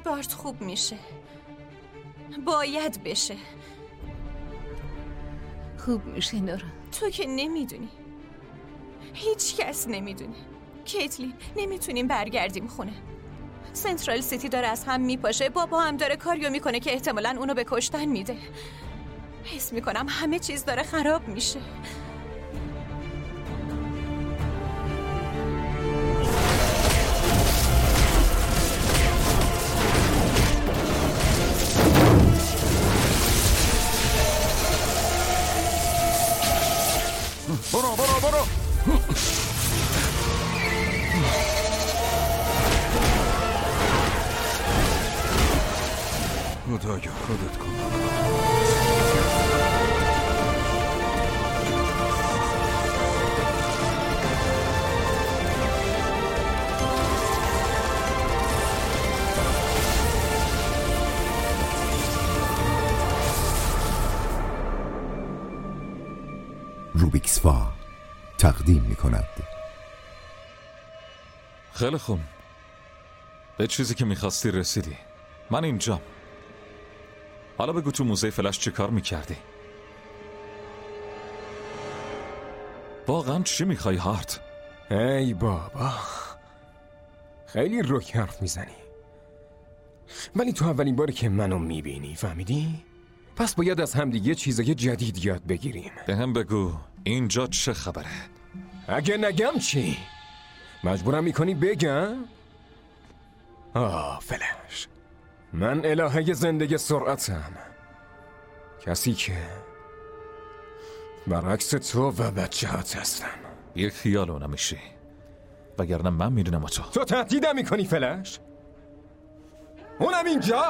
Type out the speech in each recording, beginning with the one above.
بارت خوب میشه. باید بشه. خوب میشه نورا. تو که نمیدونی. هیچ کس نمیدونه. کیتلین، نمیتونیم برگردیم خونه. سنترال سیتی داره از هم میپاشه. بابا هم داره کاریو میکنه که احتمالاً اونو به کشتن میده. حس میکنم همه چیز داره خراب میشه. برو خدایا خودت کن. روبیکسفا تقدیم می‌کند. خیلی خوب، به چیزی که می‌خواستی رسیدی. من اینجام. حالا بگو تو موزه فلش چه کار می‌کردی؟ واقعا چی می‌خوای هارت؟ ای بابا، خیلی رک حرف میزنی، ولی تو اولین باری که منو میبینی، فهمیدی؟ پس باید از همدیگه چیزای جدید یاد بگیریم. به هم بگو اینجا چه خبره؟ اگه نگم چی؟ مجبورم میکنی بگم؟ فلش، من الهه زندگی سرعتم، کسی که برعکس تو و بچه‌هات هستم. یک خیال اونم میشی، وگرنه من میدونم تو تهدیدم میکنی فلش؟ اونم اینجا؟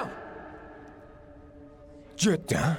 جدا؟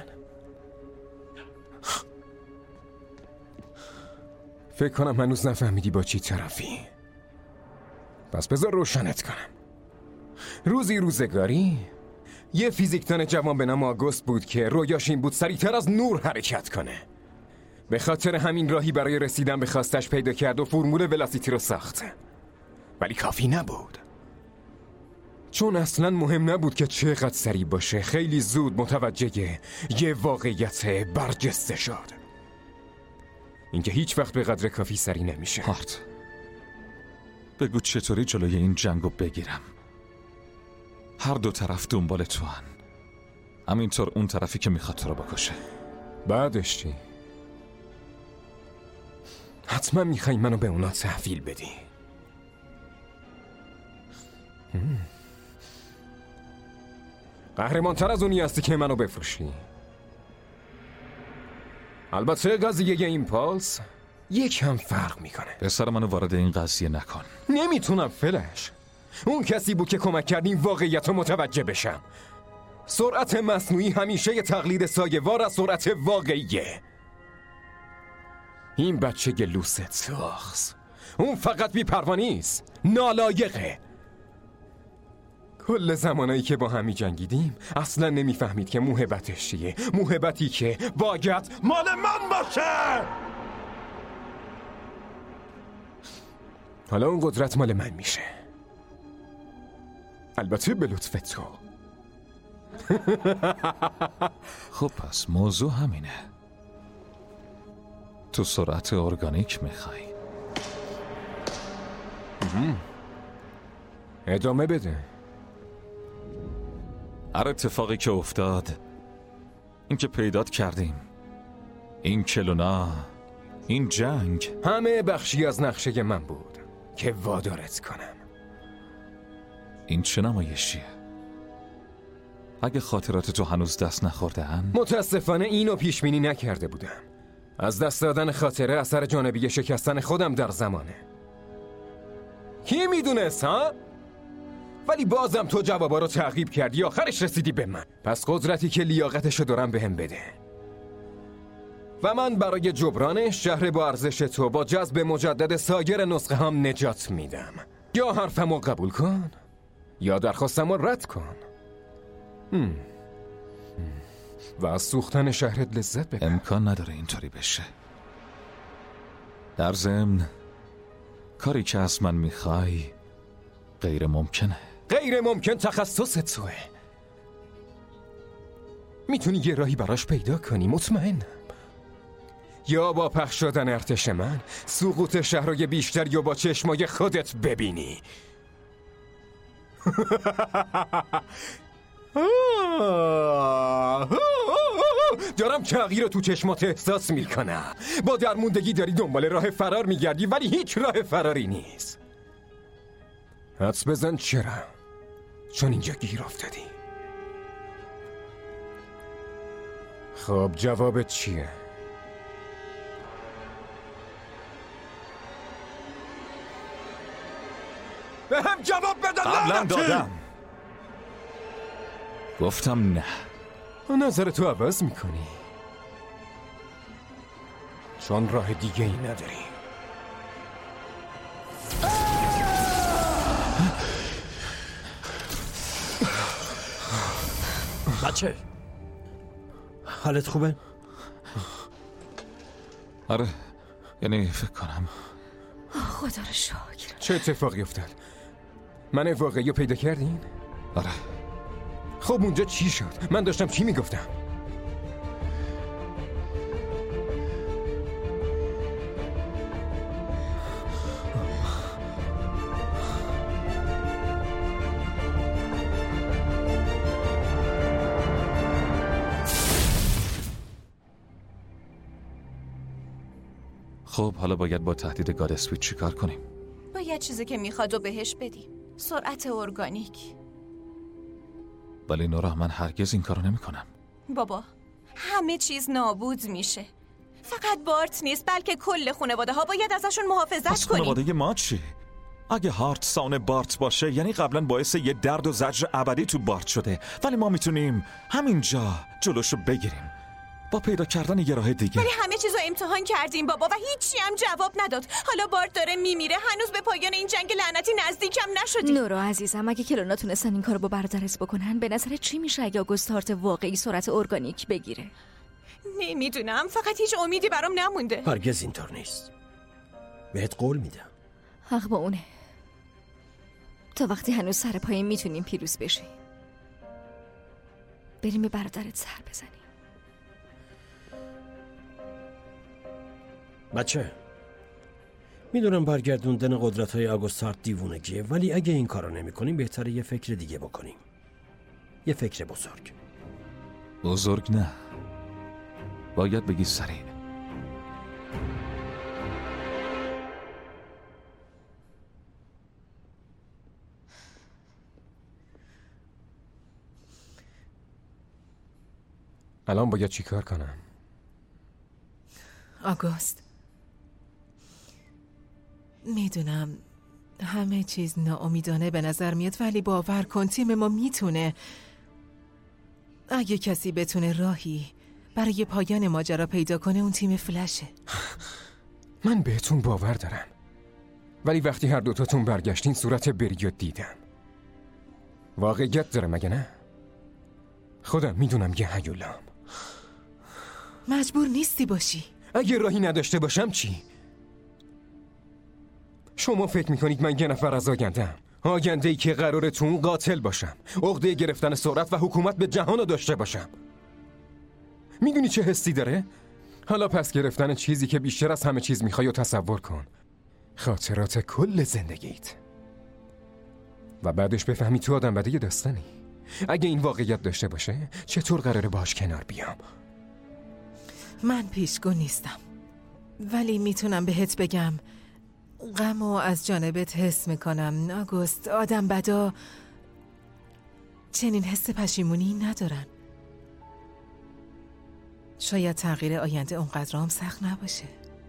فکر کنم هنوز نفهمیدی با چی طرفی. پس بذار روشنت کنم. روزگاری یه فیزیکدان جوان به نام آگوست بود که رویاش این بود سریعتر از نور حرکت کنه. به خاطر همین راهی برای رسیدن به خواستش پیدا کرد و فرمول ولاسیتی رو ساخت. ولی کافی نبود، چون اصلا مهم نبود که چقدر سریع باشه. خیلی زود متوجه یه واقعیت برجسته شد، اینکه هیچ وقت به قدر کافی سریع نمیشه. هارت، بگو چطوری جلوی این جنگو بگیرم؟ هر دو طرف دنبال تو هن، همینطور اون طرفی که میخواد تو رو بکشه. بعدش چی؟ حتما میخوای منو به اونا تحویل بدی. قهرمان‌تر از اونی هستی که منو بفروشی. البته قضیه ایمپالس یکم فرق میکنه. پسر منو وارد این قضیه نکن. نمیتونم فلش. اون کسی بود که کمک کرد این واقعیت رو متوجه بشم. سرعت مصنوعی همیشه یه تقلید سایه‌وار از سرعت واقعیه. این بچه لوست ساخت، اون فقط بی‌پروا نیست، نالایقه. کل زمانایی که با هم جنگیدیم اصلا نمیفهمید که موهبتش چیه. موهبتی که باید مال من باشه. حالا اون قدرت مال من میشه، البته به لطف تو. خب پس موضوع همینه، تو سرعت ارگانیک میخوای. ادامه بده. هر اتفاقی که افتاد، این که پیدات کردیم، این کلونا، این جنگ، همه بخشی از نقشه من بود که وادارت کنم. این چه نمایشیه؟ اگه خاطرات تو هنوز دست نخورده هن؟ متاسفانه اینو پیش بینی نکرده بودم. از دست دادن خاطره اثر جانبی شکستن خودم در زمانه. کی میدونست ها؟ ولی بازم تو جوابا رو تعقیب کردی، آخرش رسیدی به من. پس قدرتی که لیاقتشو دارم بهم بده و من برای جبرانش شهر با ارزش تو با جذب مجدد سایر نسخه هم نجات میدم. یا حرفمو قبول کن یا درخواستمو رد کن و از سوختن شهرت لذت ببر. امکان نداره اینطوری بشه. در ضمن کاری که از من میخوای غیر ممکنه. غیر ممکن تخصصت توه. میتونی یه راهی براش پیدا کنی، مطمئنم. یا با پخش شدن ارتش من سقوط شهرهای بیشتر یا با چشمای خودت ببینی. دارم تغییر تو چشمات احساس میکنم. با درموندگی داری دنبال راه فرار میگردی ولی هیچ راه فراری نیست. حدس بزن چرا؟ چون اینجا گیر افتادی. خب جوابت چیه؟ به هم جواب بده. قبلا دادم. گفتم نه. نظرتو عوض میکنی چون راه دیگه ای نداری. بچه حالت خوبه؟ آره، یعنی فکر کنم. خدا رو شکر. چه اتفاقی افتاد؟ من واقعی رو پیدا کردین؟ آره. خب اونجا چی شد؟ من داشتم چی میگفتم؟ خب حالا باید با تهدید گاد اسپید چی کار کنیم؟ باید چیزی که میخواد و بهش بدیم. سرعت ارگانیک. ولی نورا، من هرگز این کارو نمی کنم. بابا همه چیز نابود میشه. فقط بارت نیست بلکه کل خانواده ها باید ازشون محافظت کنیم. خانواده ما چی؟ اگه هارت سان بارت باشه یعنی قبلا باعث یه درد و زجر ابدی تو بارت شده، ولی ما میتونیم همینجا جلوشو بگیریم با پیدا کردن یه راه دیگه. ولی همه چیزو امتحان کردیم بابا و هیچی هم جواب نداد. حالا بارت داره میمیره. هنوز به پایان این جنگ لعنتی نزدیکم نشدی. نورا عزیزم، اگه کلونا تونستن این کارو با برادرت بکنن، به نظرت چی میشه اگه آگوست هارت واقعی سرعت ارگانیک بگیره؟ نمیدونم، فقط هیچ امیدی برام نمونده. هرگز اینطور نیست. بهت قول میدم. حق با اونه. تا وقتی هنوز سر پایین میتونیم پیروز بشیم. بریم به برادرت سر بزنیم. بچه میدونم برگردوندن قدرت‌های آگوست هارت دیوونگیه، ولی اگه این کارو نمی‌کنیم بهتره یه فکر دیگه بکنیم. یه فکر بزرگ. بزرگ نه، باید بگی سریع. الان باید چی کار کنم؟ آگوست، میدونم همه چیز ناامیدانه به نظر میاد، ولی باور کن تیم ما میتونه. اگه کسی بتونه راهی برای پایان ماجرا پیدا کنه اون تیم فلشه. من بهتون باور دارم، ولی وقتی هر دوتاتون برگشتین صورت بریو دیدم. واقعیت داره مگه نه؟ خودم میدونم یه هیولام. مجبور نیستی باشی. اگه راهی نداشته باشم چی؟ شما فکر میکنید من یه نفر از آگنده‌ای که قراره تو اون قاتل باشم، عقده گرفتن سرعت و حکومت به جهان رو داشته باشم؟ میدونی چه حسی داره؟ حالا پس گرفتن چیزی که بیشتر از همه چیز میخوای و تصور کن. خاطرات کل زندگیت. و بعدش بفهمی تو آدم بده داستانی. اگه این واقعیت داشته باشه چطور قراره باش کنار بیام؟ من پیشگو نیستم، ولی میتونم بهت بگم غمو از جانبت حس میکنم. آگوست، آدم بدا چنین حس پشیمونی ندارن. شاید تغییر آینده اونقدر هم سخت نباشه.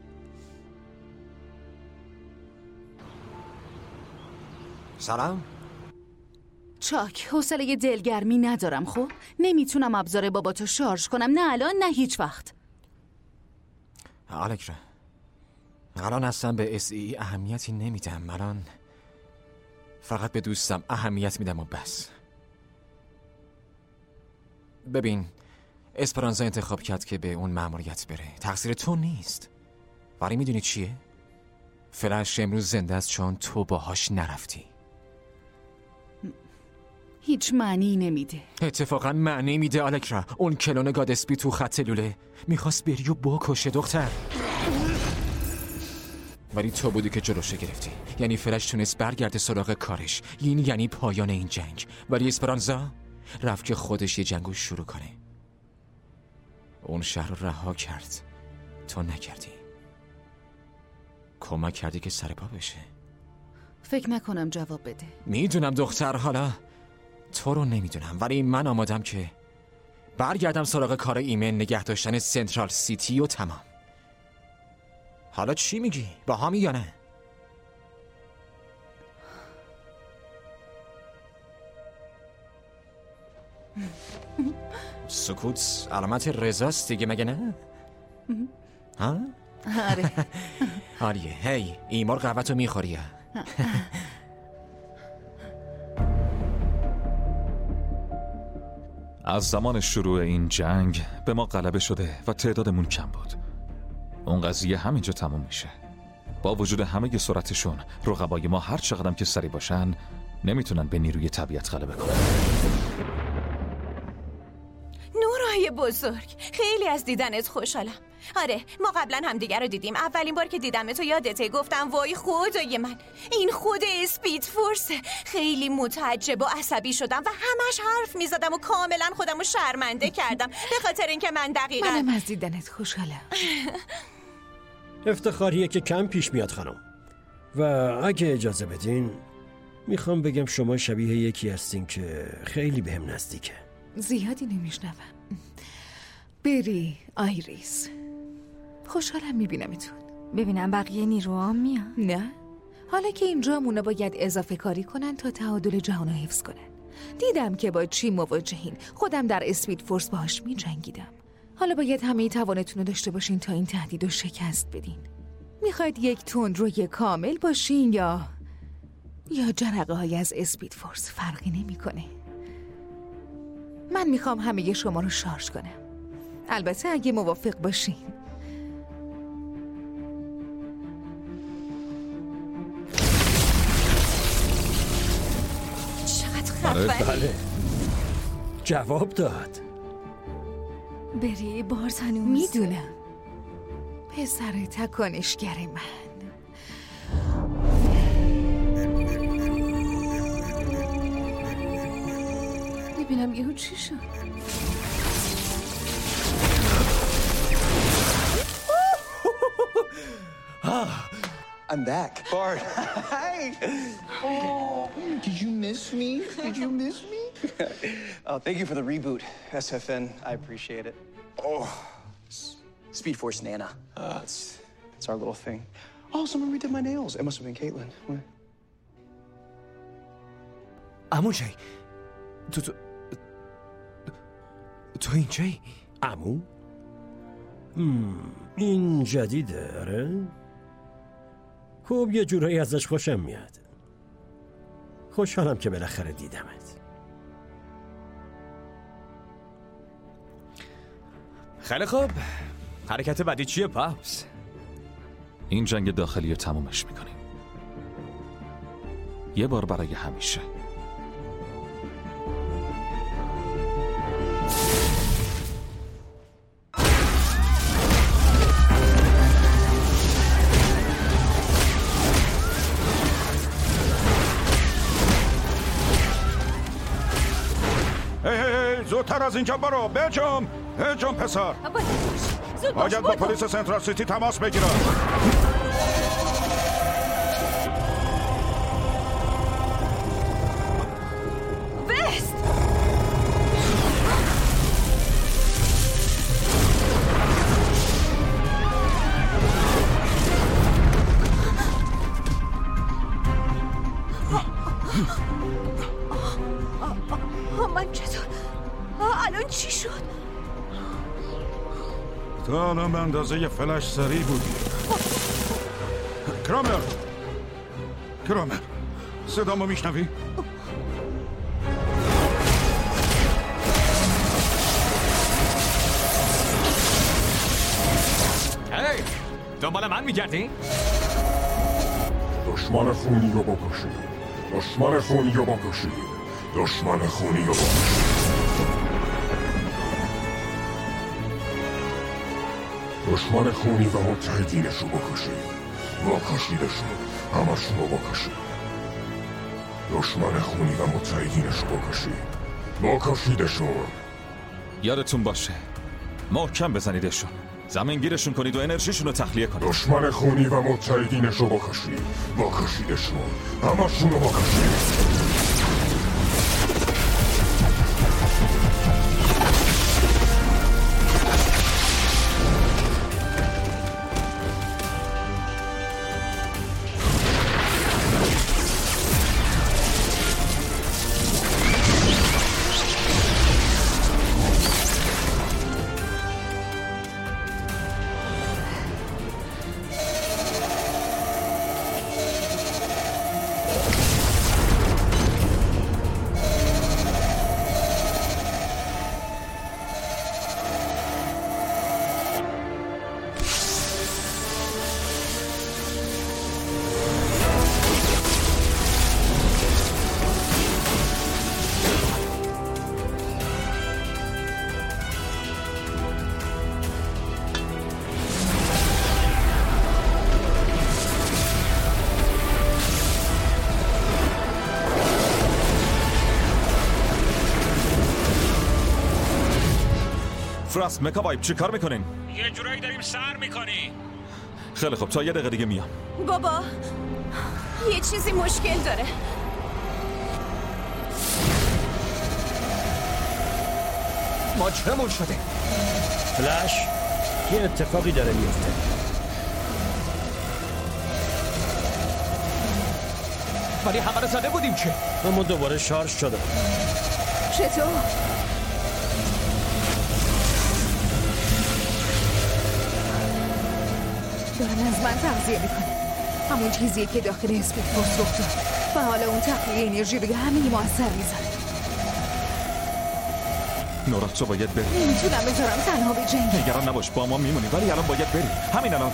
سلام. چاک، حوصله دلگرمی ندارم. خب نمیتونم ابزار باباتو شارژ کنم، نه الان نه هیچ وقت. آلکرا، الان اصلا به SEE اهمیتی نمیدم. الان فقط به دوستم اهمیت میدم و بس. ببین، اسپرانزا انتخاب کرد که به اون مأموریت بره. تقصیر تو نیست. ولی میدونی چیه؟ فلش امروز زنده است چون تو باهاش نرفتی. هیچ معنی نمیده. اتفاقا معنی میده آلکرا. اون کلون گادسپی تو خط لوله میخواست بری و بکشه دختر. ولی تو بودی که جلوشو گرفتی. یعنی فرش تونست برگرده سراغ کارش. این یعنی پایان این جنگ. ولی اسپرانزا رفت که خودش یه جنگو شروع کنه. اون شهر رو رها کرد، تو نکردی. کمک کردی که سر پا بشه. فکر نکنم جواب بده. میدونم دختر، حالا تو رو نمیدونم، ولی من آمادم که برگردم سراغ کار ایمن نگه داشتن سنترال سیتی و تمام. حالا چی میگی؟ با همی یا نه؟ سکوت علامت رضاست دیگه، مگه نه؟ ها؟ آره. آریه. هی ایمار قهوه‌تو میخوری؟ از زمان شروع این جنگ به ما غلبه شده و تعدادمون کم بود. اون قضیه همینجا تموم میشه. با وجود همه سرعتشون، رقبای ما هر چقدرم که سری باشن نمیتونن به نیروی طبیعت غلبه کنن. نورای بزرگ، خیلی از دیدنت خوشحالم. آره، ما قبلا هم دیگر رو دیدیم. اولین بار که دیدم تو یادته گفتم وای خدای من، این خود اسپید فورسه. خیلی متعجب و عصبی شدم و همش حرف میزدم و کاملا خودم رو شرمنده کردم به خاطر اینکه من دقیقاً منم از دیدنت خوشحالم. افتخاریه که کم پیش میاد خانم. و اگه اجازه بدین میخوام بگم شما شبیه یکی هستین که خیلی بهم نزدیکه. زیادی نمیشنوم. بری آیریس، خوشحالم میبینمتون. ببینم بقیه نیروها میان. نه، حالا که اینجا مونا باید اضافه کاری کنن تا تعادل جهان رو حفظ کنن. دیدم که با چی مواجهین. خودم در اسپید فورس باهاش میجنگیدم. حالا باید همه توانتون رو داشته باشین تا این تهدید رو شکست بدین. میخواید یک تندروی کامل باشین یا جرقه های از اسپید فورس؟ فرقی نمیکنه. من میخوام همه شما رو شارژ کنم، البته اگه موافق باشین. چقدر خفنی. بله، جواب داد. بری بارز هنوز میدونم پسر تکانشگر من. ببینم یهو چی شد. I'm back. Bart. Hi. Oh, did you miss me? Did you miss me? Thank you for the reboot, SFN. I appreciate it. Oh, Speed Force Nana. It's our little thing. Oh, someone redid my nails. It must have been Caitlin. What? عمو جی، تو اینجایی؟ عمو؟ این جدیده، آره؟ خوب، یه جورایی ازش خوشم میاد. خوشحالم که بالاخره دیدمت. خیلی خوب، حرکت بعدی چیه پاپس؟ این جنگ داخلی رو تمومش میکنیم، یه بار برای همیشه. زودتر از اینجا برو. بجم پسر. باید با پلیس سنترال سیتی تماس بگیرم. بست. من چطور؟ الان چی شد؟ تو الان به اندازه فلش سریع بودی. کرامر صدامو میشنوی؟ هی، دنبال من میگردی؟ دشمن خونی رو بکشید. دشمن خونی و دشمن خونی و متحدینش رو بکشید. واکشیدشون، همشون رو بکشید. دشمن خونی و متحدینش رو بکشید. واکشیدشون. یادتون باشه محکم بزنیدشون، زمینگیرشون کنید و انرژیشون رو تخلیه کنید. دشمن خونی و متحدینش رو بکشید. واکشیدشون، همشون رو بکشید. فراست، مکاوایب چی کار میکنین؟ یه جورایی داریم سر میکنیم. خیلی خب تا یه دقیقه دیگه میام. بابا یه چیزی مشکل داره. ماجرامون شده. فلش، یه اتفاقی داره میفته. ولی همه رو زده بودیم که. اما دوباره شارژ شده. چطور؟ دارن از من تغذیه میکنه. همون چیزیه که داخل اسپید فورس رخ داد و حالا اون تخلیه انرژی روی همین موثر میذاره. نورا تو باید بری. نمیتونم بذارم تنها به جنگ. نگران نباش، با ما میمونی، ولی الان باید بری. همین الان.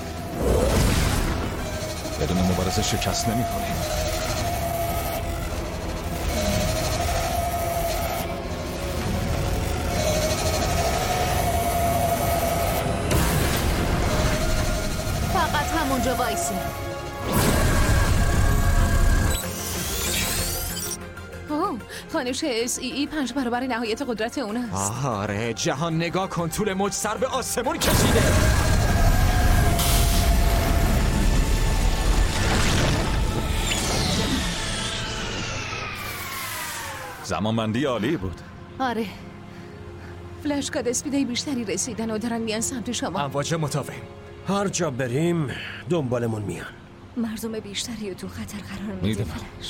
بدون مبارزه شکست نمیخوری. همونجا وایسی. خانش SEE 5 برابر نهایت قدرت اون است. آره جهان نگاه کن، طول موج سر به آسمون کشیده. زمانبندی عالی بود. آره فلش کاد اسپیدای بیشتری رسیدن و دارن میان سمت شما. امواج متوهم. هر جا بریم دنبالمون میان. مردم بیشتری تو خطر قرار میده.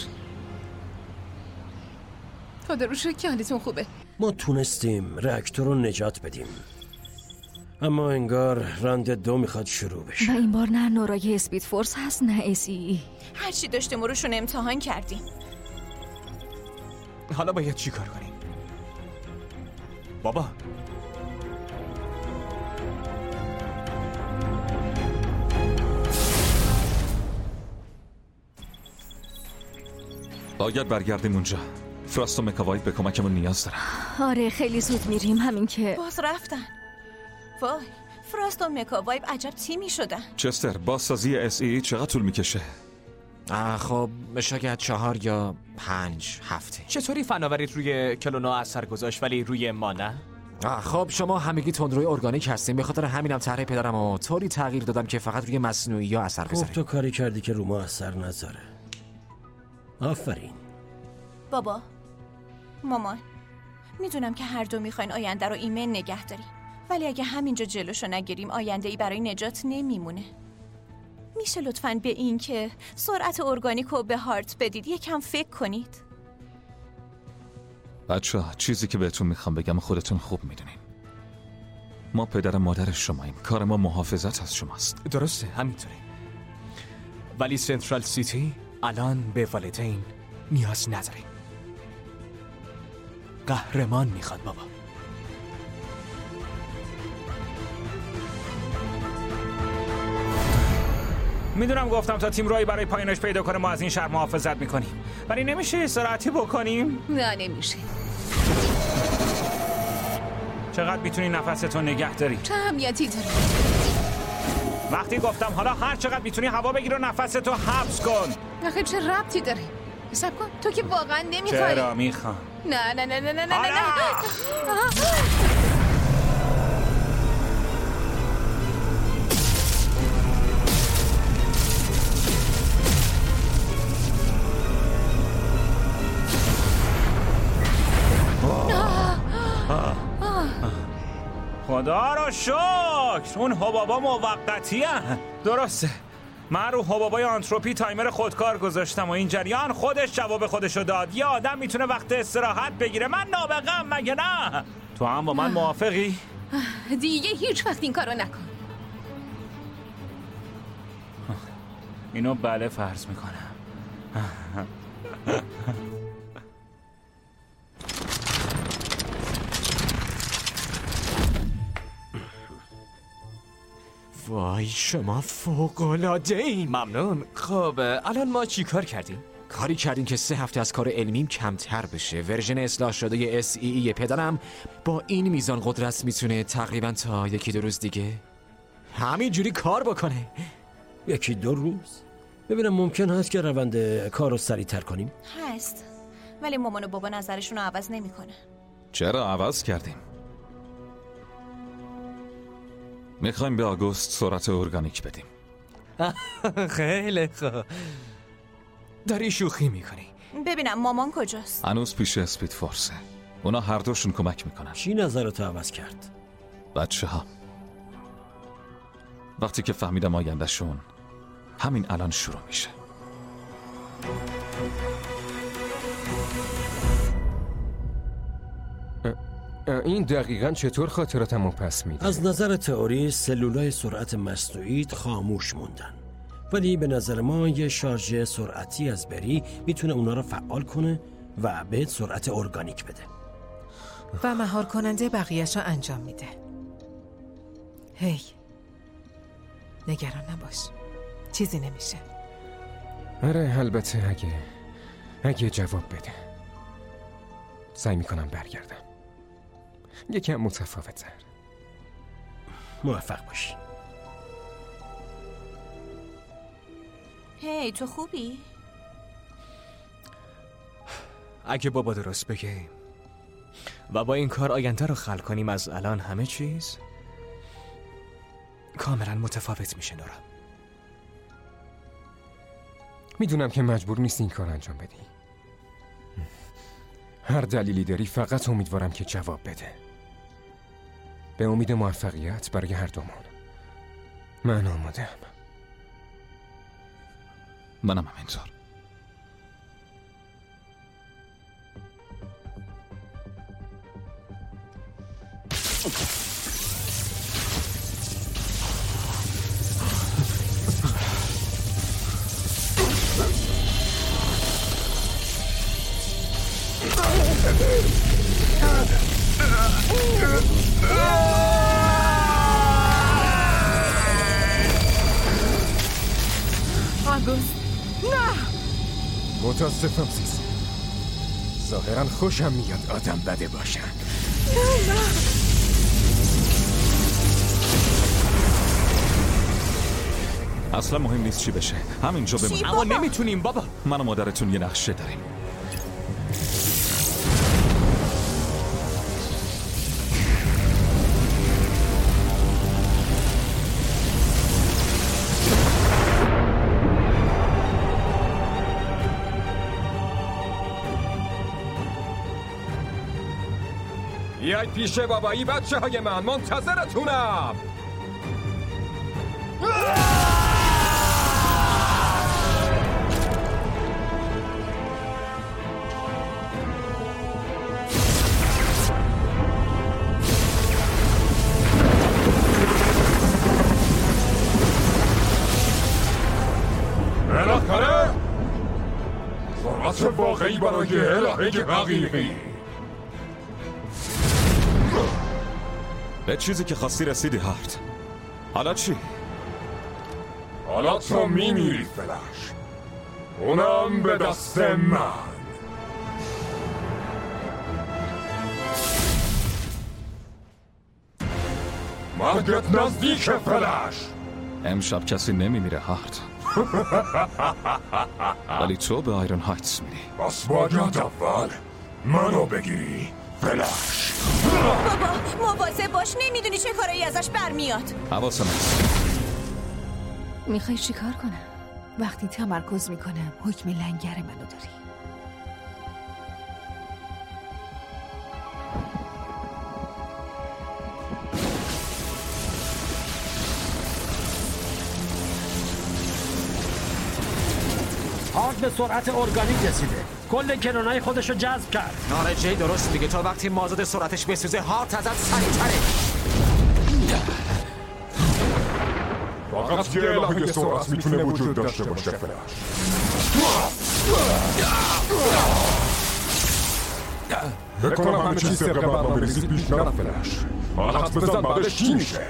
خدا رو شکر که حالتون خوبه. ما تونستیم راکتور رو نجات بدیم، اما انگار راند 2 میخواد شروع بشه. و این بار نه نورای اسپید فورس هست نه SEE. هرچی داشتیم روشون امتحان کردیم. حالا باید چی کار کنیم؟ بابا باید برگردیم اونجا. فراست و مکاوایب به کمکمون نیاز دارن. آره خیلی زود میریم، همین که باز رفتن. وای، فراست و مکاوایب عجب تیمی شدن. چستر، بازسازی SEE چقدر طول میکشه؟ خب شاید 4 یا 5 هفته. چطوری فناوریت روی کلونا اثر گذاشت ولی روی ما نه؟ خب شما همگی تندروی ارگانیک هستین، به خاطر همینم طرح پدرم و طوری تغییر دادم که فقط روی مصنوعی ها اثر بذاره. خب تو کاری کردی که رو ما اثر نذاره. آفرین. بابا، مامان، میدونم که هر دو میخواین آینده رو ایمن نگه داریم، ولی اگه همینجا جلوشو نگیریم آینده ای برای نجات نمیمونه. میشه لطفاً به این که سرعت ارگانیک رو به هارت بدید یکم فکر کنید؟ بچه‌ها چیزی که بهتون میخوام بگم خودتون خوب میدونین. ما پدر مادر شماییم، کار ما محافظت از شماست. درسته همینطوره، ولی سنترال سیتی الان به والدین نیاز نداریم. قهرمان میخواد بابا. میدونم گفتم تا تیم راهی برای پایینش پیدا کنه ما از این شهر محافظت میکنیم، ولی نمیشه استراحتی بکنیم؟ نه نمیشه. چقدر میتونی نفستو نگه داری؟ چه اهمیتی داره؟ وقتی گفتم حالا هر چقدر میتونی هوا بگیر و نفستو حبس کن. آخه چه ربطی داره؟ حساب کن تو که واقعا نمیخوای. چرا میخوام؟ نه نه نه نه نه نه نه. خدا رو شکر اون حبابا موقتی هن. درسته، من رو حبابای آنتروپی تایمر خودکار گذاشتم و این جریان خودش جواب خودشو داد. یه آدم میتونه وقت استراحت بگیره، من نابغه‌ام مگه نه؟ تو هم با من موافقی؟ دیگه هیچ وقت این کارو نکن. اینو بله فرض میکنم. وای شما فوق‌العاده این. ممنون. خب الان ما چی کار کردیم؟ کاری کردیم که 3 هفته از کار علمیم کمتر بشه. ورژن اصلاح شده SEE پدرم با این میزان قدرت میتونه تقریبا تا 1-2 روز دیگه همین جوری کار بکنه. 1-2 روز؟ ببینم ممکن هست که روند کار رو سریع‌تر کنیم؟ هست، ولی مامان و بابا نظرشون رو عوض نمی‌کنه. چرا عوض کردیم؟ میخوایم به آگوست سرعت ارگانیک بدیم. خیلی خوب. داری شوخی میکنی؟ ببینم مامان کجاست؟ هنوز پیش اسپید فورسه. اونا هر دوشون کمک میکنن. چی نظرتو عوض کرد؟ بچه ها وقتی که فهمیدم آیندهشون همین الان شروع میشه. این دقیقاً چطور خاطراتمو پس میده؟ از نظر تئوری سلولای سرعت مصنوعی خاموش موندن، ولی به نظر ما یه شارژ سرعتی از بری میتونه اونا رو فعال کنه و بهت سرعت ارگانیک بده و مهار کننده بقیه‌اش رو انجام میده. هی نگران نباش، چیزی نمیشه. آره البته اگه جواب بده سعی میکنم برگردم یکم متفاوت‌تر. موفق باشی. هی تو خوبی؟ اگه بابا درست بگه و با این کار آینده رو خلق کنیم از الان همه چیز کاملا متفاوت میشه. نورا میدونم که مجبور نیستی این کار انجام بدی. هر دلیلی داری، فقط امیدوارم که جواب بده. به امید موفقیت برای هر دومون. من آماده‌ام. منم همینطور. آگوست نه. متاسفم سیسی. ظاهرا خوشم میاد آدم بده باشن. نه. اصلا مهم نیست چی بشه، همینجا بمونیم. اما نمیتونیم بابا. من و مادرتون یه نقشه داریم. بیای پیش بابایی بچه های من، منتظرتونم. بالاخره سرعت واقعی برای الهه حقیقی. به چیزی که خواستی رسیدی هارت. حالا چی؟ حالا تو میمیری فلش، اونم به دست من. مرگت نزدیک فلش. امشب کسی نمیمیره هارت. ولی تو به آیرون هایتس میری. بس باید اول منو بگیری فلش. بابا مواظب باش، نمیدونی چه کارایی ازش برمیاد. حواسم هست. میخوای چی کار کنم؟ وقتی تمرکز میکنم حکم لنگر منو داری. هارت به سرعت ارگانیک رسیده. کل کنونای خودشو جذب کرد. آره جی درست میگه. تا وقتی مازاد سرعتش بسوزه هارت ازت سریع‌تره. فقط یه الهه سرعت میتونه وجود داشته باشه فلش. بکنم همه چیز طبق برنامه ریزی پیش نره فلش. حالت بزن بعدش چی میشه؟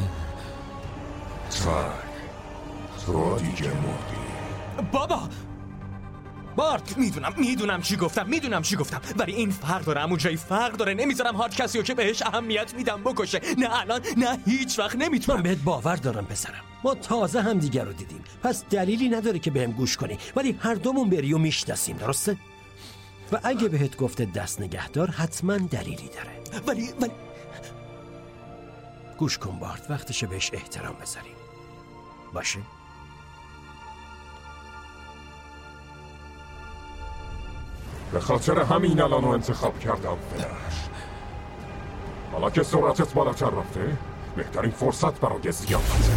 تو دیگه مردی. بابا بارت، میدونم چی گفتم ولی این فرق داره، عمو جای فرق داره. نمیذارم هارت کسی رو که بهش اهمیت میدم بکشه. نه الان، نه هیچ وقت نمیتونم. من بهت باور دارم پسرم. ما تازه هم دیگر رو دیدیم، پس دلیلی نداره که بهم گوش کنی. ولی هر دومون بریو میشناسیم، درسته؟ و اگه بهت گفته دست نگهدار حتما دلیلی داره. ولی گوش کن بارت، وقتشه بهش احترام بذاریم. باشه؟ به خاطر همین الانو انتخاب کردم فلش. حالا که سرعتت بالاتر رفته، بهترین فرصت برای زیافته.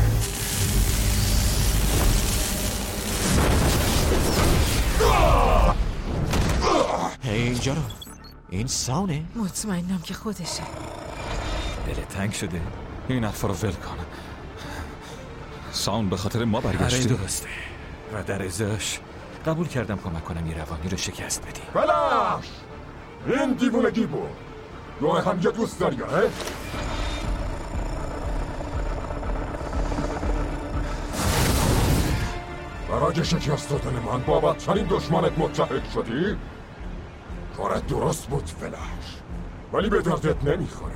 اینجا رو این ساونه؟ مطمئنم که خودشه. دل تنگ شده. این حرفا رو ول کن. ساون به خاطر ما برگشتی. آره درسته. و در ازاش قبول کردم کمک کنم یه روانی رو شکست بدی. فلش! این دیوونگی بود. دوه هم یه دوست داری ها؟ برای شکست دادن من با بدترین دشمنت متحد شدی؟ کارت درست بود فلش، ولی به دردت نمیخوره.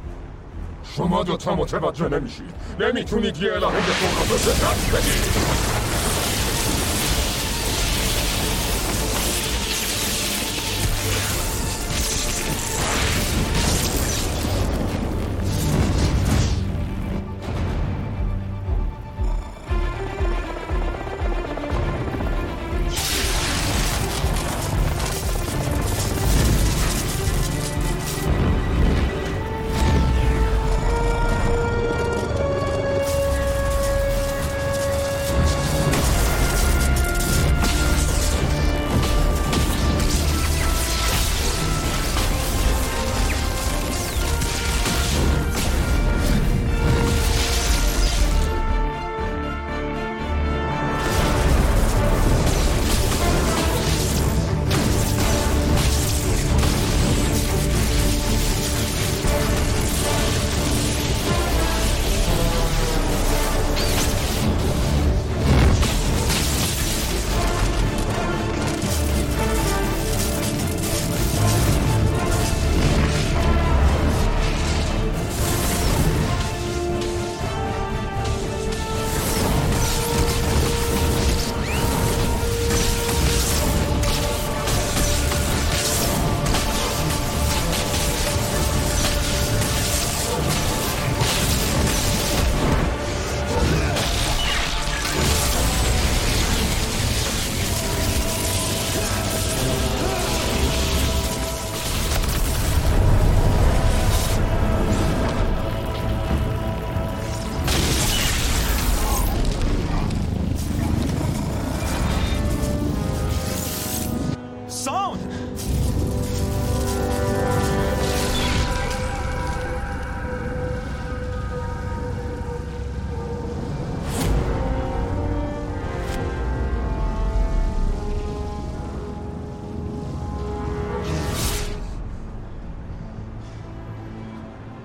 شما دوتا متوجه نمیشید. نمیتونید یه الهه سرعت رو شکست بدید.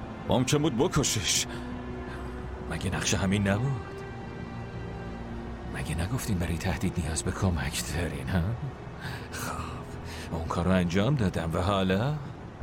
ممکن بود بکشش. مگه نقشه همین نبود؟ نگفتین برای تهدید نیاز به کمک دارین ها؟ خب اون کار رو انجام دادم و حالا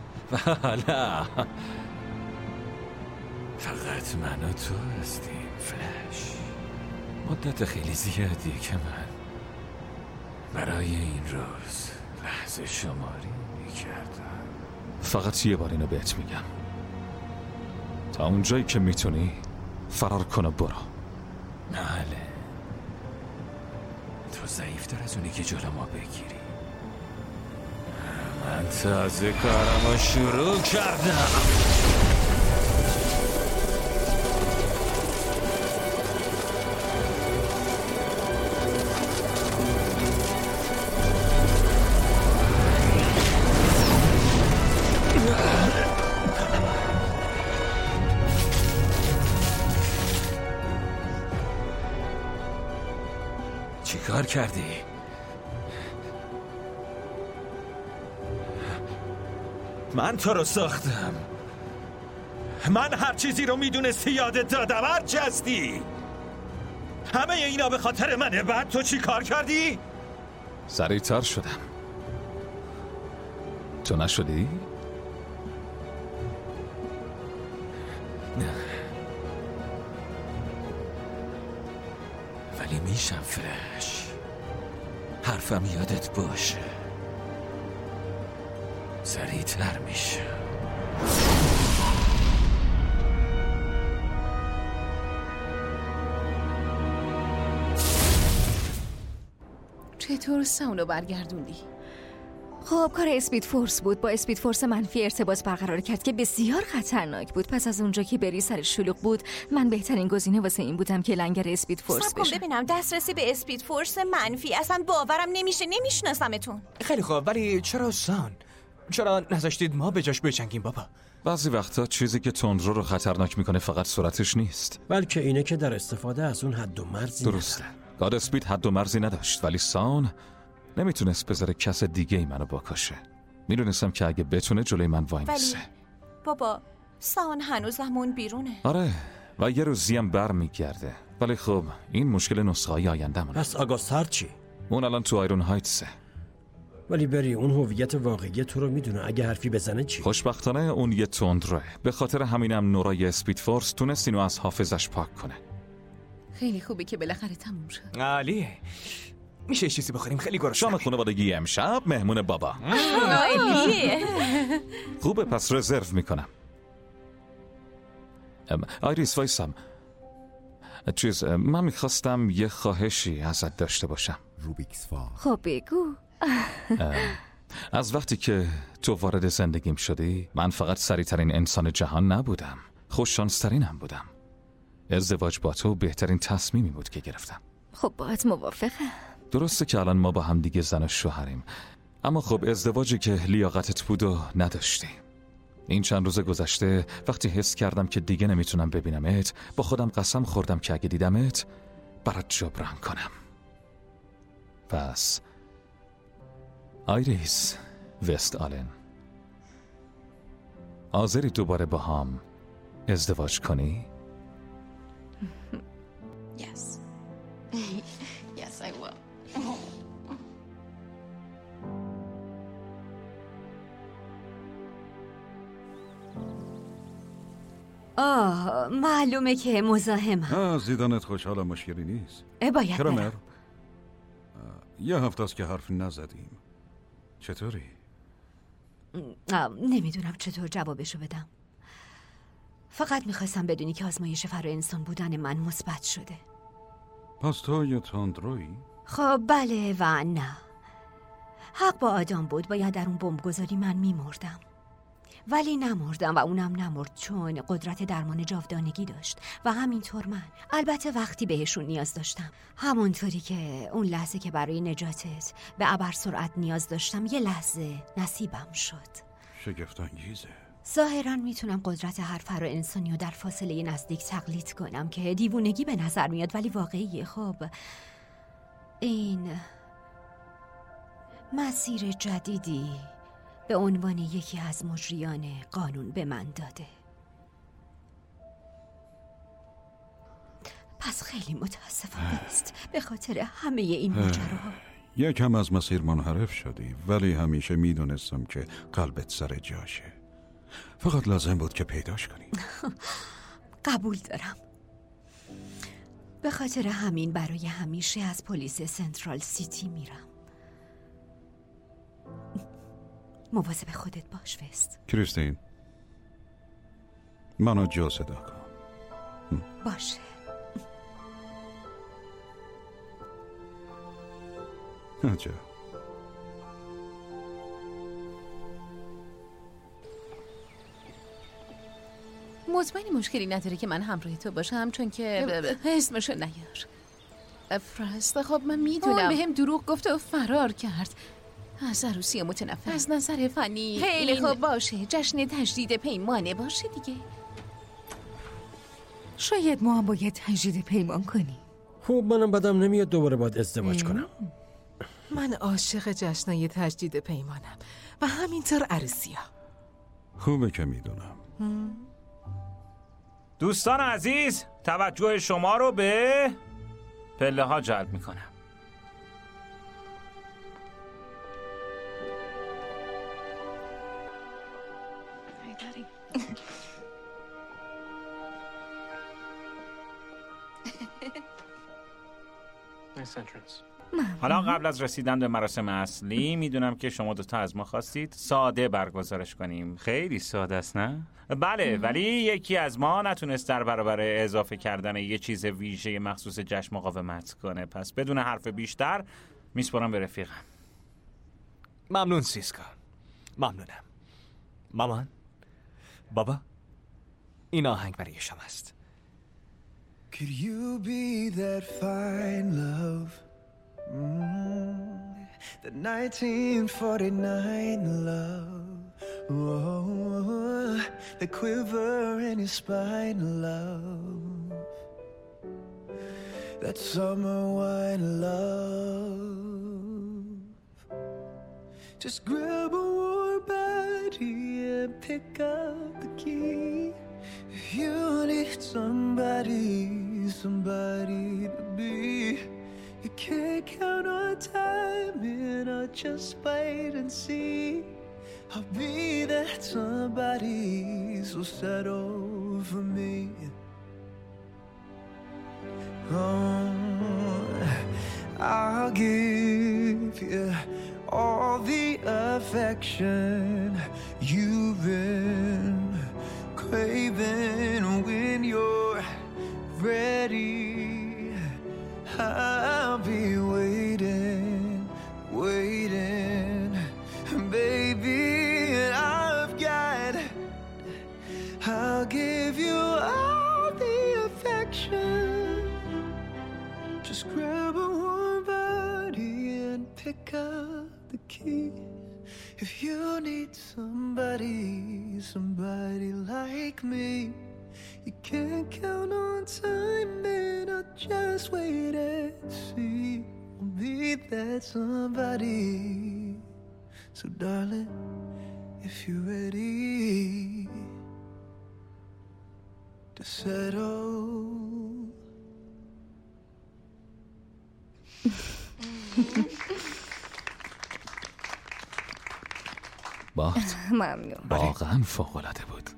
فقط من و تو هستیم فلش. مدت خیلی زیادی که من برای این روز لحظه شماری میکردم. فقط یه بار اینو بهت میگم، تا اونجایی که میتونی فرار کن و برو. بله تو ضعیفتر از اونی که جلو ما بگیری. من تازه کارم رو شروع کردم. چی کار کردی؟ من تو رو ساختم. من هر چیزی رو میدونستی یادت دادم. هر چی هستی. همه اینا به خاطر منه. بعد تو چی کار کردی؟ سریعتر شدم. تو نشدی؟ ولی میشم فلش. حرفم یادت باشه. سریعتر میشه. چطور ساونو برگردوندی؟ خب کار اسپید فورس بود. با اسپید فورس منفی ارتباط برقرار کرد که بسیار خطرناک بود. پس از اونجا که بری سر شلوغ بود، من بهترین گزینه واسه این بودم که لنگر اسپید فورس بشم. ببینم دسترسی به اسپید فورس منفی اصلا باورم نمیشه. نمیشناسمتون. خیلی خوب، ولی چرا سان؟ چرا نذاشتید ما به جاش بجنگیم بابا؟ بعضی وقتا چیزی که تندرو رو خطرناک میکنه فقط سرعتش نیست، بلکه اینه که در استفاده از اون حد و مرزی درسته. گاد اسپید حد و مرزی نداشت، ولی سان نمیتونست بذاره کس دیگه ای منو بکشه. میدونستم که اگه بتونه جلوی من وای میسه. ولی بابا سان هنوز همون بیرونه. آره و یه روزیم بر میگرده. ولی خب این مشکل نسخه‌ای آینده‌مونه. پس آگاستر چی؟ اون الان تو آیرون هایتسه. ولی بری اون هویت واقعی تو رو میدونه. اگه حرفی بزنه چی؟ خوشبختانه اون یه تندروه. به خاطر همینم نورای اسپید فورس تونست اینو از حافظش پاک کنه. خیلی خوبه که بالاخره تموم شد. عالیه. میشه چیزی بخوریم؟ خیلی گرسنه‌ام. شام خانوادگی امشب مهمون بابا. خوبه پس رزرو میکنم. آیریس وایسم. من میخواستم یه خواهشی ازت داشته باشم. روبیکس فا. خب بگو. از وقتی که تو وارد زندگیم شدی، من فقط سریعترین انسان جهان نبودم، خوششانسترینم بودم. ازدواج با تو بهترین تصمیمی بود که گرفتم. خب باهات موافقم. درسته که الان ما با هم دیگه زن و شوهریم، اما خب ازدواجی که لیاقتت بود و نداشتی. این چند روز گذشته وقتی حس کردم که دیگه نمیتونم ببینمت، با خودم قسم خوردم که اگه دیدمت برات جبران کنم. پس آیریس وست آلن، حاضری دوباره با هم ازدواج کنی؟ Yes. Yes, I will. معلومه که مزاحمم. زیدانت خوشحالم، مشکلی نیست. باید چرا برم. یه هفته است که حرف نزدیم. چطوری؟ نمیدونم چطور جوابشو بدم. فقط میخواستم بدونی که آزمایش فرا انسان بودن من مثبت شده. پس تو یه تندرویی؟ خب بله و نه. حق با آدم بود. باید در اون بمبگذاری من میمردم، ولی نمردم و اونم نمرد چون قدرت درمان جاودانگی داشت و همینطور من. البته وقتی بهشون نیاز داشتم، همونطوری که اون لحظه که برای نجاتت به ابرسرعت نیاز داشتم، یه لحظه نصیبم شد. شگفت‌انگیزه. ظاهراً میتونم قدرت هر فرا انسانی رو در فاصله نزدیک تقلید کنم که دیوونگی به نظر میاد ولی واقعیه. خب این مسیر جدیدی به عنوان یکی از مجریان قانون به من داده. پس خیلی متاسفم است به خاطر همه این ماجراها. یکم از مسیر منحرف شدی، ولی همیشه میدونستم که قلبت سر جاشه. فقط لازم بود که پیداش کنی. قبول دارم. به خاطر همین برای همیشه از پلیس سنترال سیتی میرم. مواظب خودت باش وست. کریستین، منو جو صدا کن. باشه. عجب. مطمئنی مشکلی نداره که من همراه تو باشم؟ چون که اسمشو نیار. فرست. خب من میدونم. به هم دروغ گفت و فرار کرد. از عروسی متنفر از نظر فنی. خیلی خوب باشه، جشن تجدید پیمانه باشه دیگه. شاید ما هم باید تجدید پیمان کنیم. خب منم بدم نمیاد دوباره باید ازدواج کنم. من عاشق جشنای تجدید پیمانم و همینطور عروسی‌ها. خوبه که میدونم. دوستان عزیز، توجه شما رو به پله ها جلب میکنم. حالا قبل از رسیدن به مراسم اصلی میدونم که شما دوتا از ما خواستید ساده برگزارش کنیم. خیلی ساده است نه؟ بله، ولی یکی از ما نتونست در برابر اضافه کردن یه چیز ویژه مخصوص جشن مقاومت کنه. پس بدون حرف بیشتر میسپرم به رفیقم. ممنون سیسکا، ممنونم. مامان، بابا، این آهنگ برای شما است. Could you be that fine love? The 1949 love. Oh, the quiver in your spine love. That summer wine love. Just grab a warm body and pick up the key. If you need somebody to be, you can't count on time, and I'll just wait and see. I'll be that somebody, so settle for me. Oh, I'll give you all the affection you've been craving. When you're ready, I'll be waiting, baby. I'll give you all the affection. Just grab a warm body and pick up the key. If you need somebody like me, you can't count on time, then I'll just wait and see. I'll be that somebody. So darling, if you're ready to settle. بارت ممنون. واقعا فوق‌العاده بود.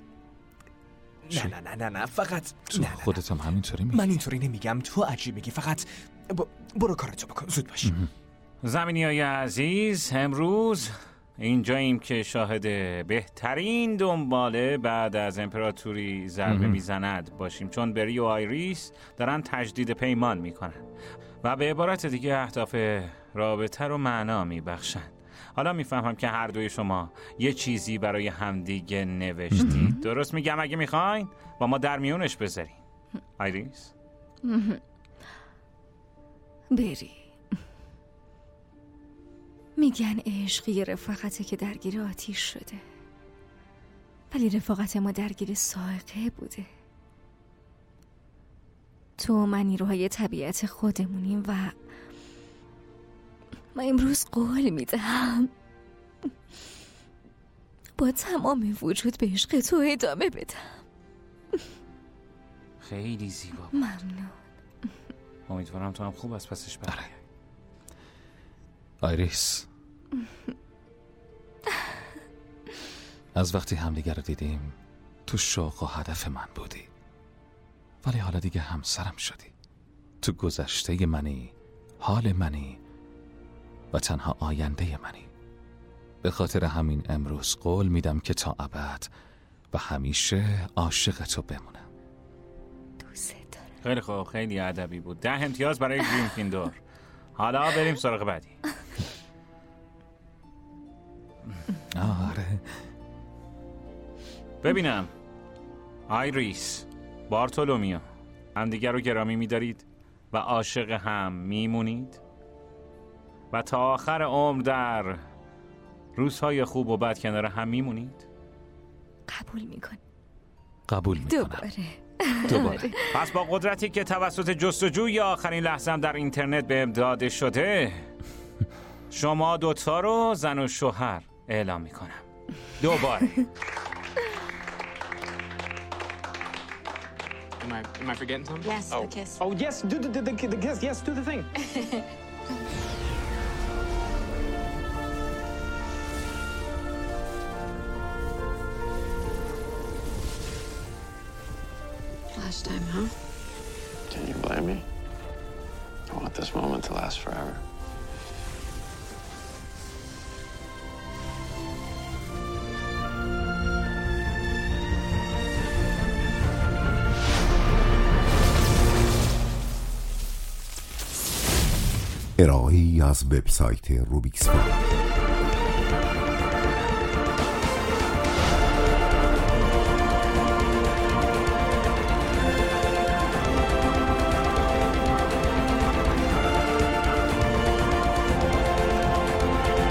نه فقط تو خودت هم همینطوری میگی؟ من اینطوری نمیگم، تو عجیب میگی. فقط برو کارتو بکن، زود باش. زمینی‌های عزیز، امروز اینجاییم که شاهد بهترین دنباله بعد از امپراتوری ضربه میزند باشیم، چون بری و آیریس دارن تجدید پیمان میکنن و به عبارت دیگه اهداف رابطه رو معنا میبخشن. حالا میفهمم که هر دوی شما یه چیزی برای همدیگه نوشتید. درست میگم اگه میخواین با ما در میونش بذارین. آیریس؟ بری. میگن عشق یه رفاقته که درگیر آتیش شده، ولی رفاقت ما درگیر سائقه بوده. تو و من نیروهای طبیعت خودمونیم و من امروز قول میدم با تمام وجود به عشق تو ادامه بدم. خیلی زیبا بود. ممنون. امیدوارم تو هم خوب از پسش برگردی. آیریس، از وقتی همدیگر رو دیدیم تو شوق و هدف من بودی، ولی حالا دیگه همسرم شدی. تو گذشته منی، حال منی و تنها آینده منی. به خاطر همین امروز قول میدم که تا ابد و همیشه عاشق تو بمونم. دوست دارم. خیلی خوب، خیلی ادبی بود. 10 امتیاز برای گریفیندور. حالا بریم سراغ بعدی. آره. ببینم آیریس، بارتولومیو، همدیگر رو گرامی می‌دارید و عاشق هم میمونید و تا آخر عمر در روزهای خوب و بد کنار هم میمونید؟ قبول میکنم. قبول میکنم. دوباره. پس با قدرتی که توسط جستجوی آخرین لحظه در اینترنت بهم داده شده، شما دوتا رو زن و شوهر اعلام میکنم. دوباره. Am I forgetting something? Yes, oh. the kiss. Oh, yes, do the kiss. Yes, do the thing. Last time, huh? Can you blame me? I want this moment to last forever. ارائه‌ای از وبسایت روبیکس فا.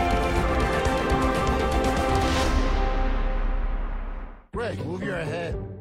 Greg, move your head.